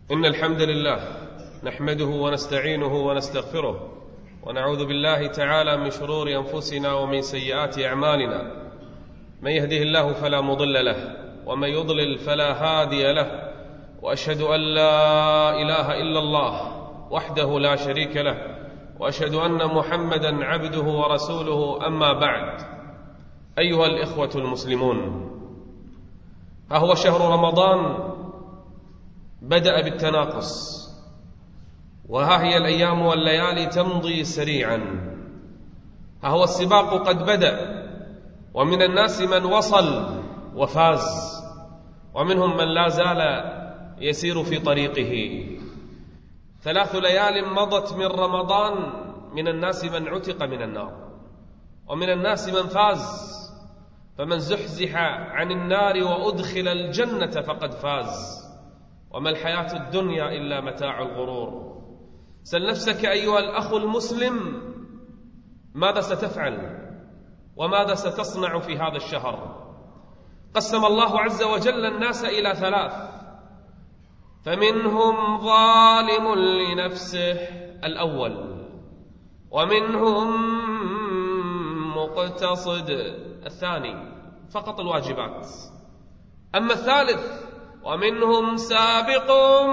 إن الحمد لله نحمده ونستعينه ونستغفره ونعوذ بالله تعالى من شرور أنفسنا ومن سيئات أعمالنا. من يهده الله فلا مضل له ومن يضلل فلا هادي له، وأشهد أن لا إله إلا الله وحده لا شريك له، وأشهد أن محمدا عبده ورسوله. أما بعد، أيها الإخوة المسلمون، ها هو شهر رمضان بدأ بالتناقص، وها هي الأيام والليالي تمضي سريعا. ها هو السباق قد بدأ، ومن الناس من وصل وفاز، ومنهم من لا زال يسير في طريقه. 3 ليال مضت من رمضان، من الناس من عتق من النار، ومن الناس من فاز. فمن زحزح عن النار وأدخل الجنة فقد فاز، وما الحياة الدنيا إلا متاع الغرور. سل نفسك أيها الأخ المسلم، ماذا ستفعل وماذا ستصنع في هذا الشهر؟ قسم الله عز وجل الناس إلى 3: فمنهم ظالم لنفسه الأول، ومنهم مقتصد الثاني فقط الواجبات، أما الثالث ومنهم سابق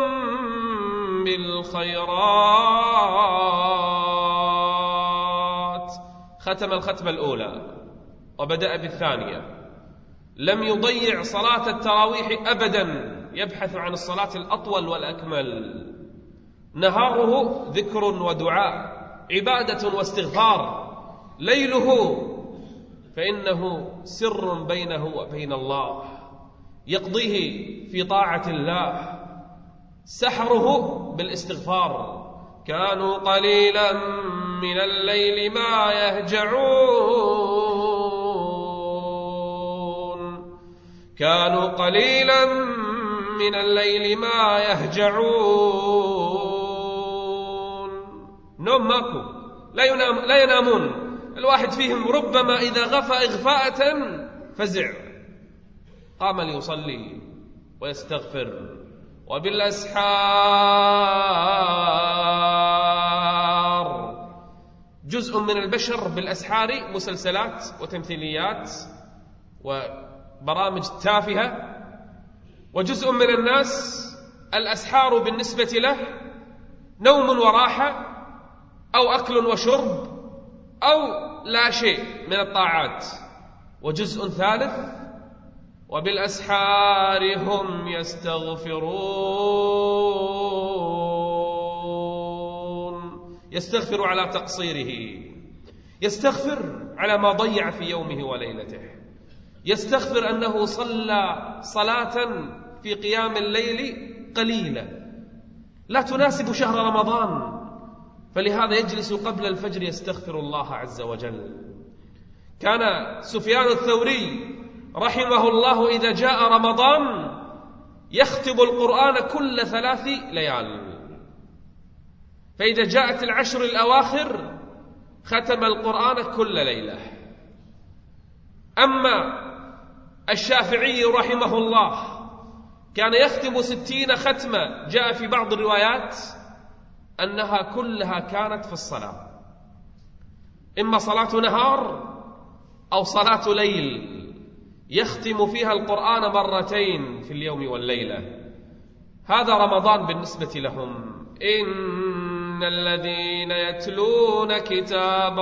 بالخيرات. ختم الختمة الأولى وبدأ بالثانية، لم يضيع صلاة التراويح أبدا، يبحث عن الصلاة الأطول والأكمل. نهاره ذكر ودعاء، عبادة واستغفار. ليله فإنه سر بينه وبين الله، يقضيه في طاعة الله. سحره بالاستغفار. كانوا قليلا من الليل ما يهجعون، كانوا قليلا من الليل ما يهجعون. نوم ماكو، لا ينامون. الواحد فيهم ربما إذا غفى إغفاءة فزع، قام ليصلي ويستغفر. وبالأسحار، جزء من البشر بالأسحار مسلسلات وتمثيليات وبرامج تافهة، وجزء من الناس الأسحار بالنسبة له نوم وراحة، أو أكل وشرب، أو لا شيء من الطاعات. وجزء ثالث وبالأسحار هم يستغفرون، يستغفر على تقصيره، يستغفر على ما ضيع في يومه وليلته، يستغفر أنه صلى صلاة في قيام الليل قليلة لا تناسب شهر رمضان، فلهذا يجلس قبل الفجر يستغفر الله عز وجل. كان سفيان الثوري رحمه الله إذا جاء رمضان يختم القرآن كل 3 ليال، فإذا جاءت العشر الأواخر ختم القرآن كل ليلة. أما الشافعي رحمه الله كان يختم 60 ختمة، جاء في بعض الروايات أنها كلها كانت في الصلاة، إما صلاة نهار أو صلاة ليل، يختم فيها القرآن 2 في اليوم والليلة. هذا رمضان بالنسبة لهم. إن الذين يتلون كتاب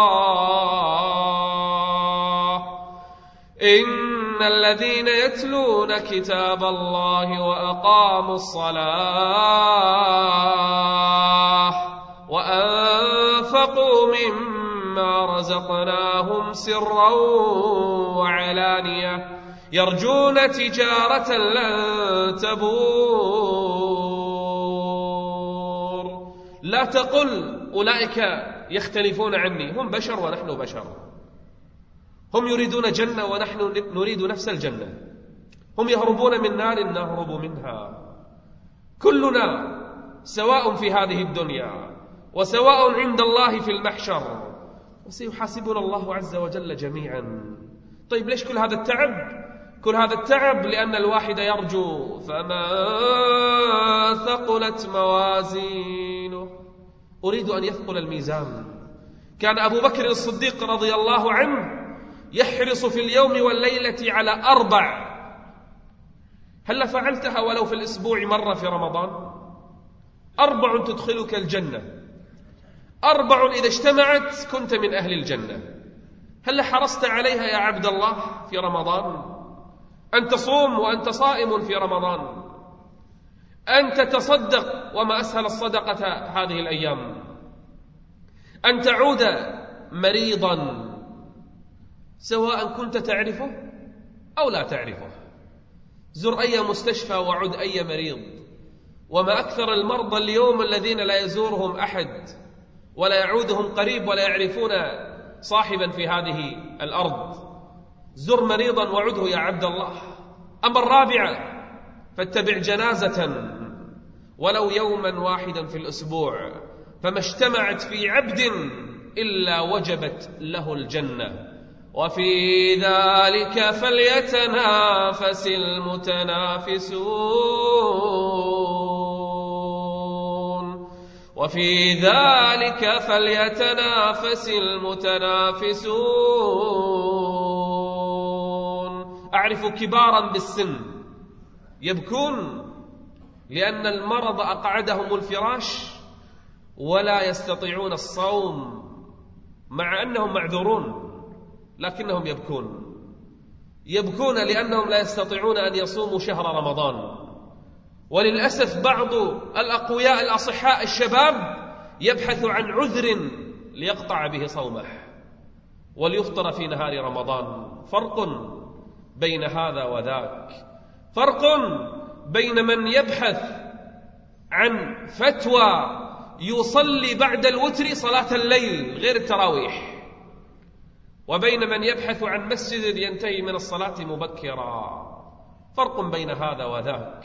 الله، إن الذين يتلون كتاب الله وأقاموا الصلاة وأنفقوا مما رزقناهم سرا وعلانية يرجون تجارة لن تبور. لا تقل أولئك يختلفون عني، هم بشر ونحن بشر. هم يريدون جنة ونحن نريد نفس الجنة. هم يهربون من نار نهرب منها. كلنا سواء في هذه الدنيا وسواء عند الله في المحشر، وسيحاسبنا الله عز وجل جميعا. طيب ليش كل هذا التعب؟ كل هذا التعب لأن الواحد يرجو فمن ثقلت موازينه. أريد أن يثقل الميزان. كان أبو بكر الصديق رضي الله عنه يحرص في اليوم والليلة على 4. هل فعلتها ولو في الأسبوع مرة في رمضان؟ 4 تدخلك الجنة، 4 إذا اجتمعت كنت من أهل الجنة. هل حرصت عليها يا عبد الله في رمضان؟ أن تصوم وأنت صائم في رمضان، أن تتصدق، وما أسهل الصدقة هذه الأيام، أن تعود مريضا سواء كنت تعرفه أو لا تعرفه. زر أي مستشفى وعد أي مريض. وما أكثر المرضى اليوم الذين لا يزورهم أحد ولا يعودهم قريب ولا يعرفون صاحبا في هذه الأرض. زر مريضا وعده يا عبد الله. أما 4 فاتبع جنازة ولو يوما واحدا في الأسبوع، فما اجتمعت في عبد إلا وجبت له الجنة. وفي ذلك فليتنافس المتنافسون. وفي ذلك فليتنافس المتنافسون. أعرف كبارا بالسن يبكون لأن المرض أقعدهم الفراش ولا يستطيعون الصوم مع أنهم معذورون، لكنهم يبكون لأنهم لا يستطيعون أن يصوموا شهر رمضان. وللأسف بعض الأقوياء الأصحاء الشباب يبحث عن عذر ليقطع به صومه وليفطر في نهار رمضان. فرق بين هذا وذاك، فرق بين من يبحث عن فتوى يصلي بعد الوتر صلاة الليل غير التراويح، وبين من يبحث عن مسجد ينتهي من الصلاة مبكرا. فرق بين هذا وذاك.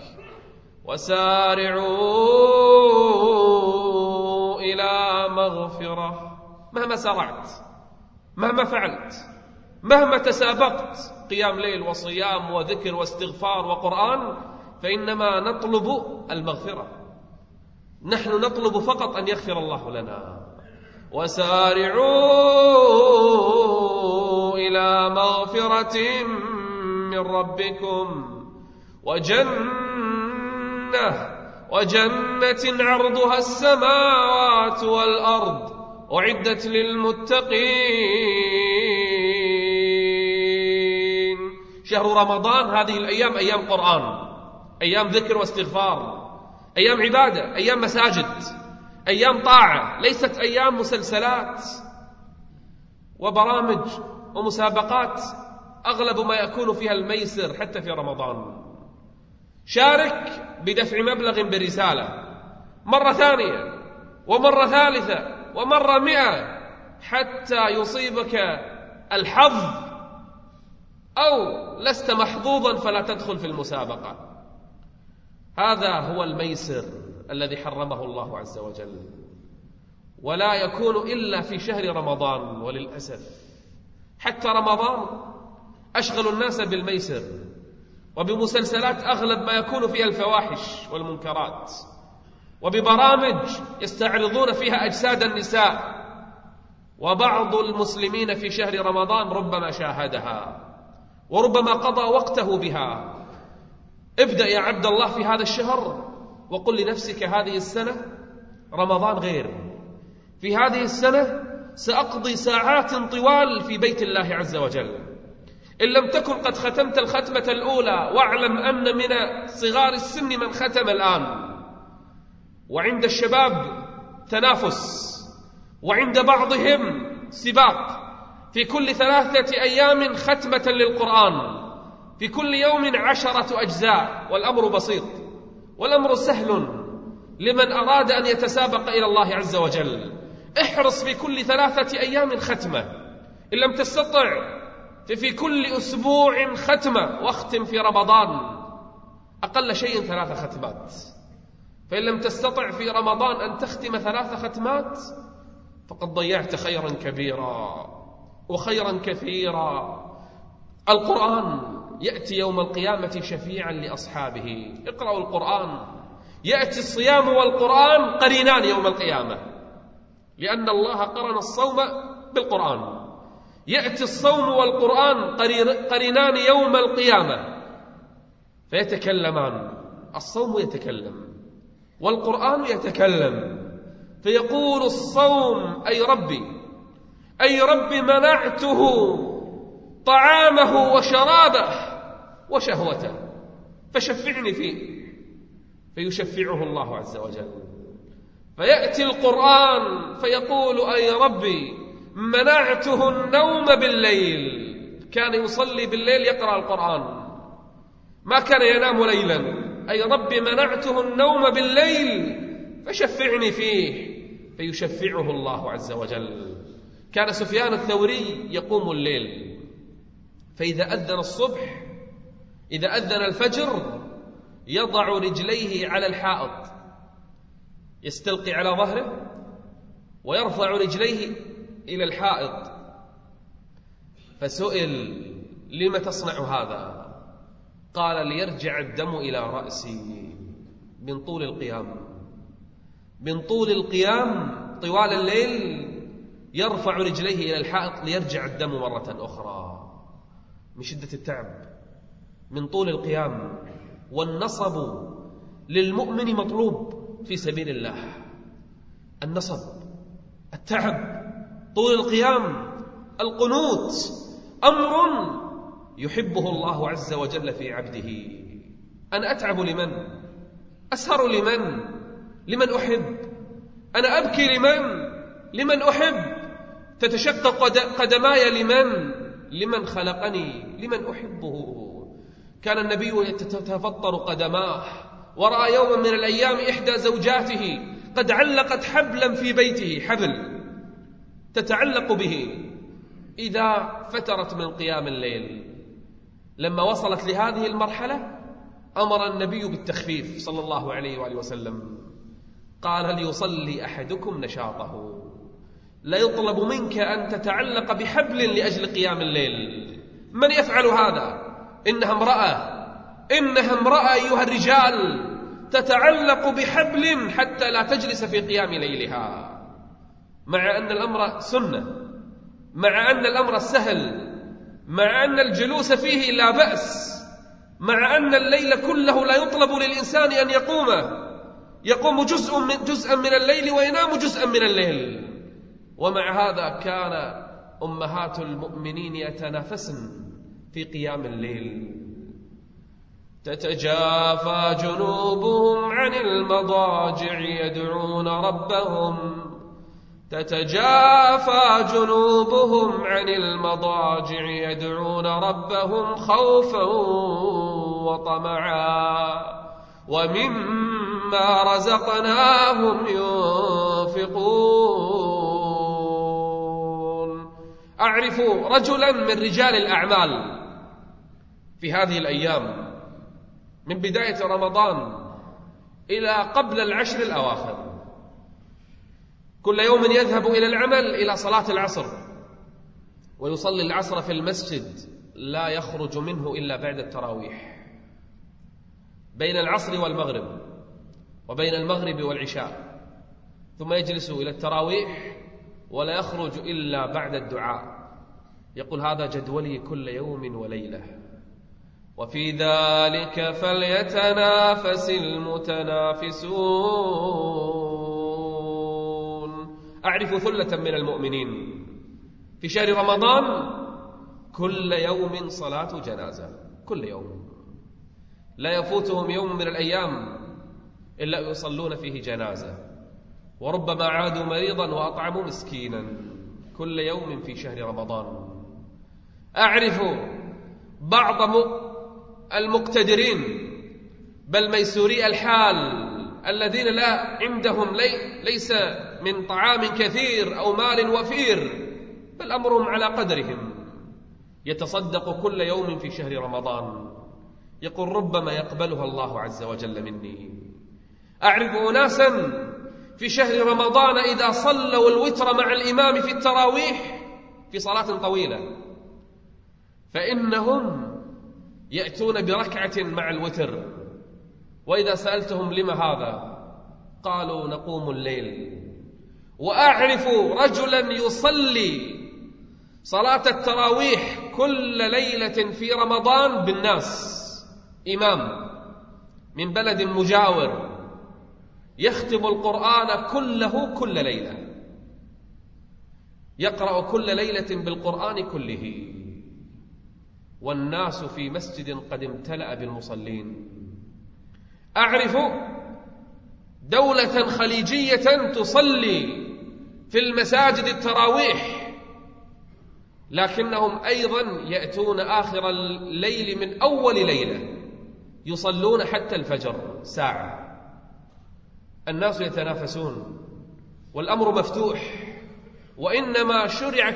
وسارعوا إلى مغفرة. مهما سرعت، مهما فعلت، مهما تسابقت قيام ليل وصيام وذكر واستغفار وقرآن، فإنما نطلب المغفرة. نحن نطلب فقط أن يغفر الله لنا. وسارعوا إلى مغفرة من ربكم وجنة عرضها السماوات والأرض أعدت للمتقين. شهر رمضان هذه الأيام أيام قرآن، أيام ذكر واستغفار، أيام عبادة، أيام مساجد، أيام طاعة، ليست أيام مسلسلات وبرامج ومسابقات أغلب ما يكون فيها الميسر حتى في رمضان. شارك بدفع مبلغ برسالة مرة ثانية ومرة ثالثة ومرة 100 حتى يصيبك الحظ، أو لست محظوظا فلا تدخل في المسابقة. هذا هو الميسر الذي حرمه الله عز وجل، ولا يكون إلا في شهر رمضان. وللأسف حتى رمضان أشغل الناس بالميسر وبمسلسلات أغلب ما يكون فيها الفواحش والمنكرات، وببرامج يستعرضون فيها أجساد النساء. وبعض المسلمين في شهر رمضان ربما شاهدها وربما قضى وقته بها. ابدأ يا عبد الله في هذا الشهر وقل لنفسك هذه السنة رمضان غير. في هذه السنة سأقضي ساعات طوال في بيت الله عز وجل. إن لم تكن قد ختمت الختمة الأولى، واعلم أن من صغار السن من ختم الآن. وعند الشباب تنافس، وعند بعضهم سباق. في كل 3 أيام ختمة للقرآن، في كل يوم 10 أجزاء. والأمر بسيط، والأمر سهل لمن أراد أن يتسابق إلى الله عز وجل. احرص في كل 3 أيام ختمة. إن لم تستطع ففي كل أسبوع ختمة، واختم في رمضان أقل شيء 3 ختمات. فإن لم تستطع في رمضان أن تختم 3 ختمات فقد ضيعت خيرا كبيرا وخيرا كثيرا. القرآن يأتي يوم القيامة شفيعا لأصحابه. اقرأوا القرآن يأتي الصيام والقرآن قرينان يوم القيامة، لأن الله قرن الصوم بالقرآن. يأتي الصوم والقرآن قرينان يوم القيامة فيتكلمان، الصوم يتكلم والقرآن يتكلم، فيقول الصوم أي ربي منعته طعامه وشرابه وشهوته فشفعني فيه، فيشفعه الله عز وجل. فيأتي القرآن فيقول أي ربي منعته النوم بالليل، كان يصلي بالليل يقرأ القرآن، ما كان ينام ليلا، أي ربي منعته النوم بالليل فشفعني فيه، فيشفعه الله عز وجل. كان سفيان الثوري يقوم الليل، فإذا أذن الصبح، إذا أذن الفجر، يضع رجليه على الحائط، يستلقي على ظهره ويرفع رجليه إلى الحائط. فسئل لم تصنع هذا؟ قال ليرجع الدم إلى رأسي من طول القيام، من طول القيام طوال الليل يرفع رجليه إلى الحائط ليرجع الدم مرة أخرى من شدة التعب، من طول القيام. والنصب للمؤمن مطلوب في سبيل الله، النصب، التعب، طول القيام، القنوت، أمر يحبه الله عز وجل في عبده. أنا أتعب لمن؟ أسهر لمن أحب؟ أنا أبكي لمن أحب؟ تتشقق قدماي لمن خلقني، لمن أحبه. كان النبي يتفطر قدماه ورأى يوما من الأيام إحدى زوجاته قد علقت حبلا في بيته، حبل تتعلق به إذا فترت من قيام الليل. لما وصلت لهذه المرحلة أمر النبي بالتخفيف صلى الله عليه وآله وسلم، قال هل يصلي أحدكم نشاطه؟ لا يطلب منك أن تتعلق بحبل لأجل قيام الليل. من يفعل هذا؟ إنها امرأة أيها الرجال تتعلق بحبل حتى لا تجلس في قيام ليلها، مع أن الأمر سنة، مع أن الأمر سهل، مع أن الجلوس فيه لا بأس، مع أن الليل كله لا يطلب للإنسان أن يقوم جزءا من الليل وينام جزءا من الليل. ومع هذا كان أمهات المؤمنين يتنافسن في قيام الليل. تتجافى جنوبهم عن المضاجع يدعون ربهم، تتجافى جنوبهم عن المضاجع يدعون ربهم خوفا وطمعا ومما رزقناهم ينفقون. أعرف رجلا من رجال الأعمال في هذه الأيام من بداية رمضان إلى قبل العشر الأواخر، كل يوم يذهب إلى العمل إلى صلاة العصر ويصلي العصر في المسجد، لا يخرج منه إلا بعد التراويح، بين العصر والمغرب وبين المغرب والعشاء، ثم يجلس إلى التراويح ولا يخرج إلا بعد الدعاء. يقول هذا جدولي كل يوم وليلة، وفي ذلك فليتنافس المتنافسون. أعرف ثلة من المؤمنين في شهر رمضان كل يوم صلاة جنازة، كل يوم لا يفوتهم يوم من الأيام إلا يصلون فيه جنازة، وربما عادوا مريضا وأطعموا مسكينا كل يوم في شهر رمضان. أعرف بعض المقتدرين بل ميسوري الحال الذين لا عندهم ليس من طعام كثير أو مال وفير، بل أمرهم على قدرهم، يتصدق كل يوم في شهر رمضان، يقول ربما يقبلها الله عز وجل مني. أعرف أناسا في شهر رمضان إذا صلوا الوتر مع الإمام في التراويح في صلاة طويلة فإنهم يأتون بركعة مع الوتر وإذا سألتهم لما هذا قالوا نقوم الليل. وأعرف رجلا يصلي صلاة التراويح كل ليلة في رمضان بالناس، إمام من بلد مجاور يختم القرآن كله كل ليلة، يقرأ كل ليلة بالقرآن كله، والناس في مسجد قد امتلأ بالمصلين. أعرف دولة خليجية تصلي في المساجد التراويح، لكنهم أيضا يأتون آخر الليل من أول ليلة يصلون حتى الفجر ساعة. الناس يتنافسون والأمر مفتوح. وإنما شرعت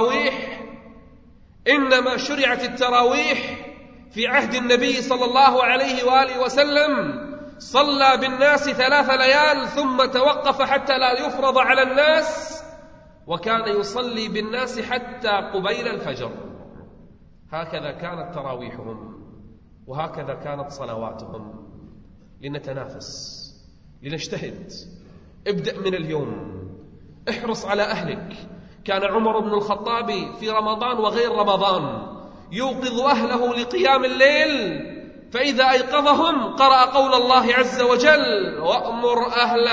التراويح في عهد النبي صلى الله عليه وآله وسلم، صلى بالناس 3 ليال ثم توقف حتى لا يفرض على الناس، وكان يصلي بالناس حتى قبيل الفجر. هكذا كانت تراويحهم وهكذا كانت صلواتهم. لنتنافس، لنجتهد. ابدأ من اليوم، احرص على أهلك. كان عمر بن الخطاب في رمضان وغير رمضان يوقظ أهله لقيام الليل، فإذا أيقظهم قرأ قول الله عز وجل: وأمر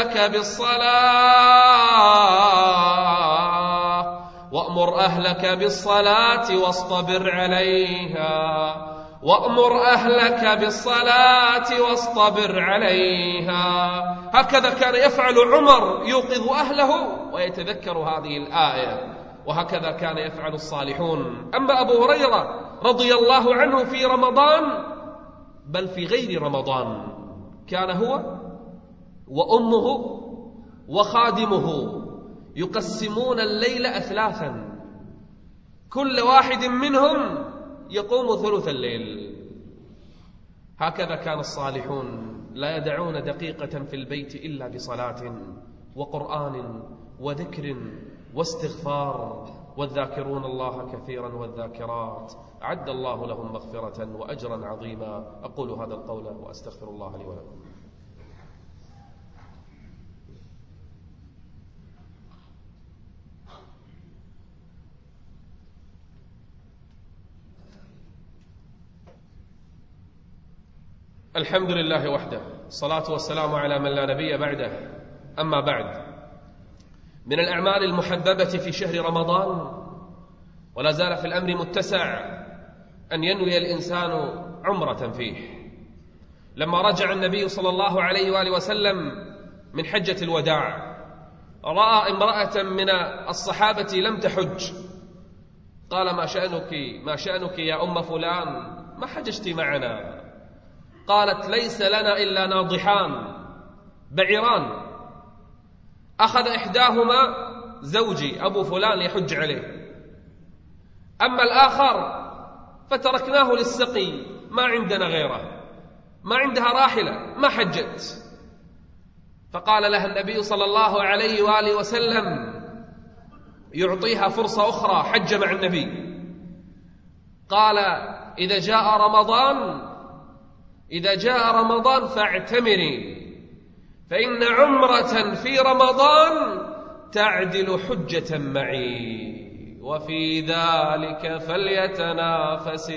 أهلك بالصلاة واصطبر عليها. هكذا كان يفعل عمر، يوقظ أهله ويتذكر هذه الآية، وهكذا كان يفعل الصالحون. أما أبو هريرة رضي الله عنه في رمضان، بل في غير رمضان، كان هو وأمه وخادمه يقسمون الليل أثلاثا، كل واحد منهم يقوم ثلث الليل. هكذا كان الصالحون، لا يدعون دقيقة في البيت إلا بصلاة وقرآن وذكر واستغفار، والذاكرون الله كثيرا والذاكرات أعد الله لهم مغفرة وأجرا عظيما. أقول هذا القول وأستغفر الله لي ولكم. الحمد لله وحده، الصلاة والسلام على من لا نبي بعده. أما بعد، من الأعمال المحببة في شهر رمضان، ولا زال في الأمر متسع، أن ينوي الإنسان عمرة فيه. لما رجع النبي صلى الله عليه وآله وسلم من حجة الوداع، رأى امرأة من الصحابة لم تحج، قال: ما شأنك يا أم فلان، ما حججت معنا؟ قالت: ليس لنا إلا ناضحان بعيران، أخذ إحداهما زوجي أبو فلان يحج عليه، أما الآخر فتركناه للسقي، ما عندنا غيره، ما عندها راحلة، ما حجت. فقال لها النبي صلى الله عليه وآله وسلم يعطيها فرصة أخرى، حج مع النبي. قال: إذا جاء رمضان فاعتمري، فإن عمرة في رمضان تعدل حجة معي، وفي ذلك فليتنافس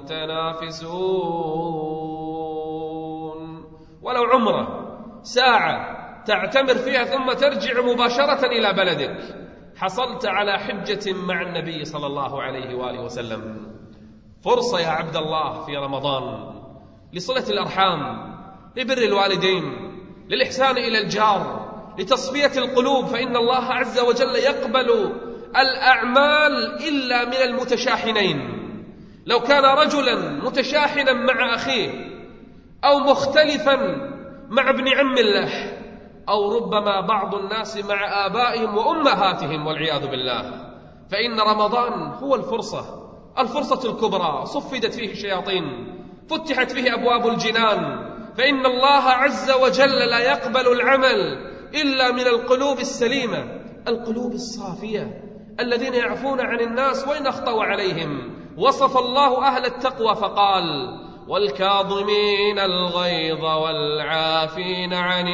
المتنافسون. ولو عمرة ساعة تعتمر فيها ثم ترجع مباشرة إلى بلدك، حصلت على حجة مع النبي صلى الله عليه وآله وسلم. فرصة يا عبد الله في رمضان لصلة الأرحام، لبر الوالدين، للإحسان إلى الجار، لتصفية القلوب، فإن الله عز وجل يقبل الأعمال إلا من المتشاحنين. لو كان رجلا متشاحنا مع أخيه، أو مختلفا مع ابن عم له، أو ربما بعض الناس مع آبائهم وأمهاتهم والعياذ بالله، فإن رمضان هو الفرصة الكبرى، صفدت فيه الشياطين، فتحت فيه أبواب الجنان، فإن الله عز وجل لا يقبل العمل إلا من القلوب السليمة، القلوب الصافية، الذين يعفون عن الناس وإن أخطأوا عليهم. وصف الله أهل التقوى فقال: والكاظمين الغيظ والعافين عن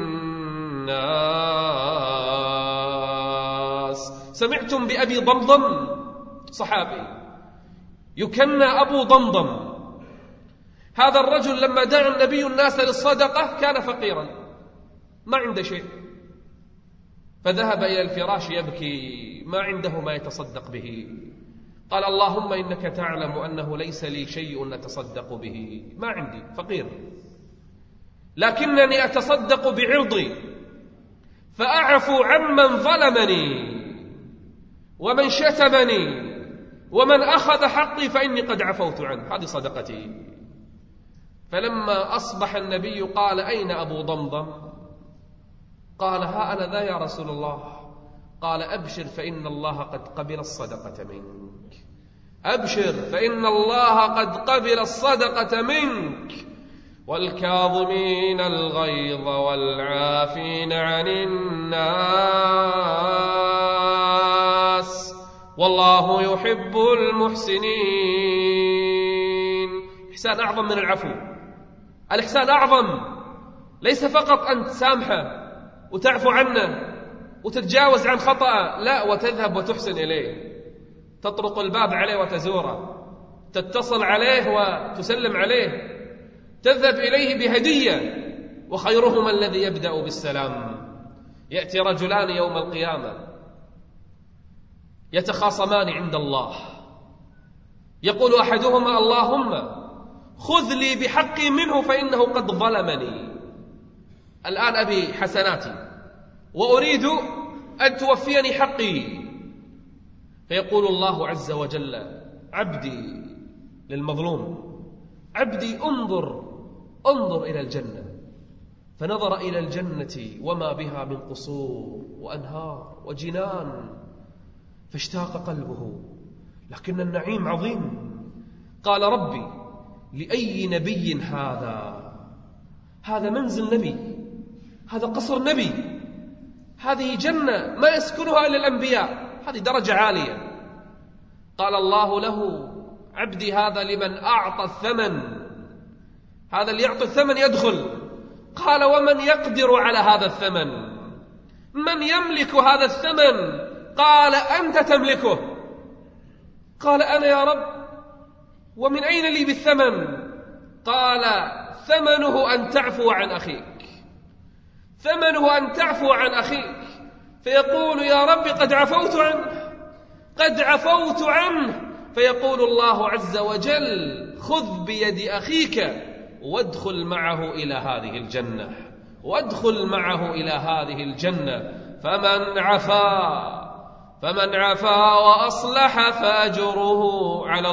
الناس. سمعتم بأبي ضمضم؟ صحابي يكنى أبو ضمضم. هذا الرجل لما دعا النبي الناس للصدقة كان فقيرا ما عنده شيء، فذهب إلى الفراش يبكي، ما عنده ما يتصدق به. قال اللهم إنك تعلم أنه ليس لي شيء أتصدق به، ما عندي، فقير، لكنني أتصدق بعرضي فأعفو عمن ظلمني ومن شتمني ومن أخذ حقي فإني قد عفوت عنه، هذه صدقتي. فلما أصبح النبي قال أين أبو ضمضم؟ قال ها أنا ذا يا رسول الله. قال أبشر فإن الله قد قبل الصدقة منك، أبشر فإن الله قد قبل الصدقة منك. والكاظمين الغيظ والعافين عن الناس والله يحب المحسنين. إحسان أعظم من العفو. الإحسان أعظم، ليس فقط أن تسامحه وتعفو عنه وتتجاوز عن خطأ، لا، وتذهب وتحسن إليه، تطرق الباب عليه وتزوره، تتصل عليه وتسلم عليه، تذهب إليه بهدية. وخيرهما الذي يبدأ بالسلام. يأتي رجلان يوم القيامة يتخاصمان عند الله، يقول أحدهما اللهم خذ لي بحقي منه فإنه قد ظلمني، الآن أبي حسناتي وأريد أن توفيني حقي. فيقول الله عز وجل عبدي للمظلوم، عبدي انظر إلى الجنة. فنظر إلى الجنة وما بها من قصور وأنهار وجنان، فاشتاق قلبه، لكن النعيم عظيم. قال ربي لأي نبي هذا منزل نبي، هذا قصر نبي، هذه جنة ما يسكنها إلا الأنبياء، هذه درجة عالية. قال الله له عبدي هذا لمن أعطى الثمن، هذا اللي يعطي الثمن يدخل. قال ومن يقدر على هذا الثمن؟ من يملك هذا الثمن؟ قال أنت تملكه. قال أنا يا رب، ومن أين لي بالثمن؟ قال ثمنه أن تعفو عن أخيك، ثمنه أن تعفو عن أخيك. فيقول يا رب قد عفوت عنه، قد عفوت عنه. فيقول الله عز وجل خذ بيد أخيك وادخل معه إلى هذه الجنة، وادخل معه إلى هذه الجنة. فمن عفا وأصلح فأجره على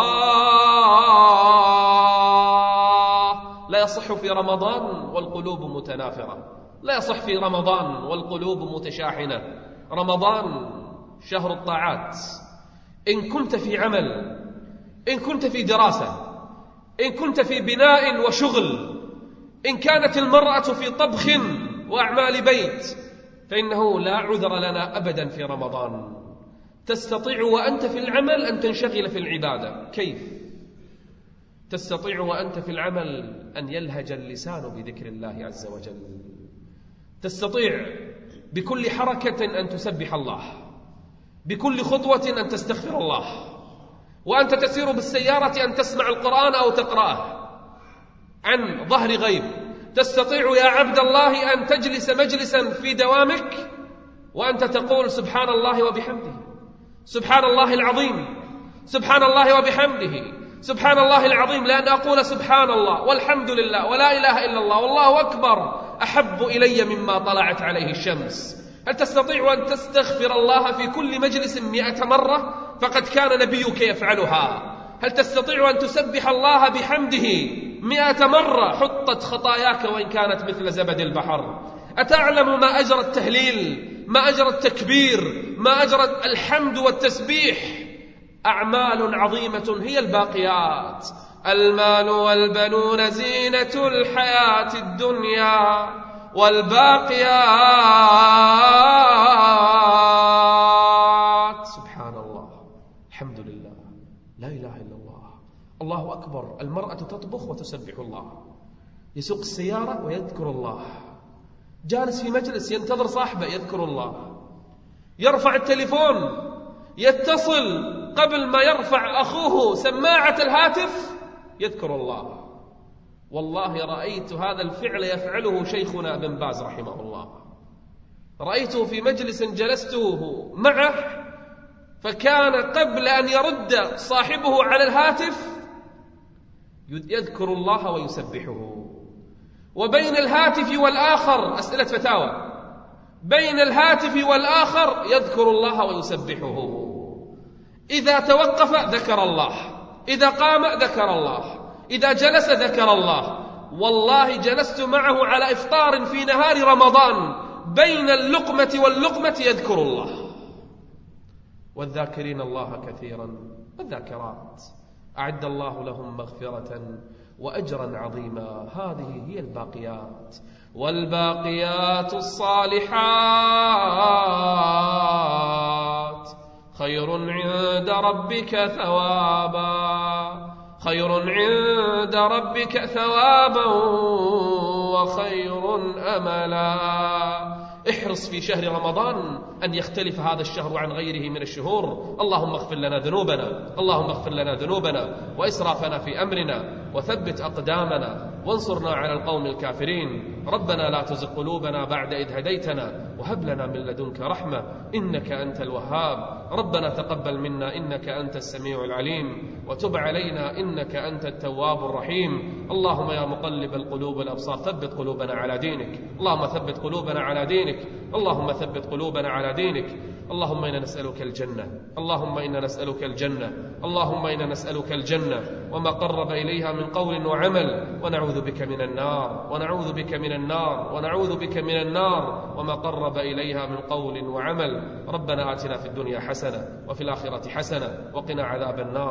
الله. لا يصح في رمضان والقلوب متنافرة، لا يصح في رمضان والقلوب متشاحنة. رمضان شهر الطاعات. إن كنت في عمل، إن كنت في دراسة، إن كنت في بناء وشغل، إن كانت المرأة في طبخ وأعمال بيت، فإنه لا عذر لنا أبدا في رمضان. تستطيع وأنت في العمل أن تنشغل في العبادة. كيف تستطيع وأنت في العمل أن يلهج اللسان بذكر الله عز وجل؟ تستطيع بكل حركة أن تسبح الله، بكل خطوة أن تستغفر الله، وأنت تسير بالسيارة أن تسمع القرآن أو تقرأه عن ظهر غيب. تستطيع يا عبد الله أن تجلس مجلسا في دوامك وأنت تقول سبحان الله وبحمده، سبحان الله العظيم، سبحان الله وبحمده، سبحان الله العظيم. لأن أقول سبحان الله والحمد لله ولا إله إلا الله والله أكبر أحب إلي مما طلعت عليه الشمس. هل تستطيع أن تستغفر الله في كل مجلس 100 مرة؟ فقد كان نبيك يفعلها. هل تستطيع أن تسبح الله بحمده 100 مرة؟ حطت خطاياك وإن كانت مثل زبد البحر. أتعلم ما أجرى التهليل، ما أجرى التكبير، ما أجرى الحمد والتسبيح؟ أعمال عظيمة هي الباقيات. المال والبنون زينة الحياة الدنيا والباقيات سبحان الله، الحمد لله، لا إله إلا الله، الله أكبر، المرأة تطبخ وتسبح الله، يسوق السيارة ويذكر الله، جالس في مجلس ينتظر صاحبه يذكر الله، يرفع التليفون يتصل قبل ما يرفع أخوه سماعة الهاتف يذكر الله. والله رأيت هذا الفعل يفعله شيخنا ابن باز رحمه الله، رأيته في مجلس جلسته معه، فكان قبل أن يرد صاحبه على الهاتف يذكر الله ويسبحه، وبين الهاتف والآخر أسئلة فتاوى، بين الهاتف والآخر يذكر الله ويسبحه. إذا توقف ذكر الله، إذا قام ذكر الله، إذا جلس ذكر الله. والله جلست معه على إفطار في نهار رمضان، بين اللقمة واللقمة يذكر الله. والذاكرين الله كثيرا والذاكرات أعد الله لهم مغفرة وأجرا عظيما. هذه هي الباقيات. والباقيات الصالحات خير عند ربك ثوابا، خير عند ربك ثوابا وخير أملا. احرص في شهر رمضان أن يختلف هذا الشهر عن غيره من الشهور. اللهم اغفر لنا ذنوبنا، اللهم اغفر لنا ذنوبنا وإسرافنا في أمرنا، وثبت أقدامنا وانصرنا على القوم الكافرين. ربنا لا تزغ قلوبنا بعد إذ هديتنا وهب لنا من لدنك رحمة إنك أنت الوهاب. ربنا تقبل منا إنك أنت السميع العليم، وتب علينا إنك أنت التواب الرحيم. اللهم يا مقلب القلوب والأبصار ثبت قلوبنا على دينك، اللهم ثبت قلوبنا على دينك، اللهم ثبت قلوبنا على دينك. اللهم إنا نسألك الجنة، اللهم إنا نسألك الجنة، اللهم إنا نسألك الجنة وما قرب إليها من قول وعمل، ونعوذ بك من النار، ونعوذ بك من النار، ونعوذ بك من النار وما قرب إليها من قول وعمل. ربنا آتنا في الدنيا حسنة وفي الآخرة حسنة وقنا عذاب النار.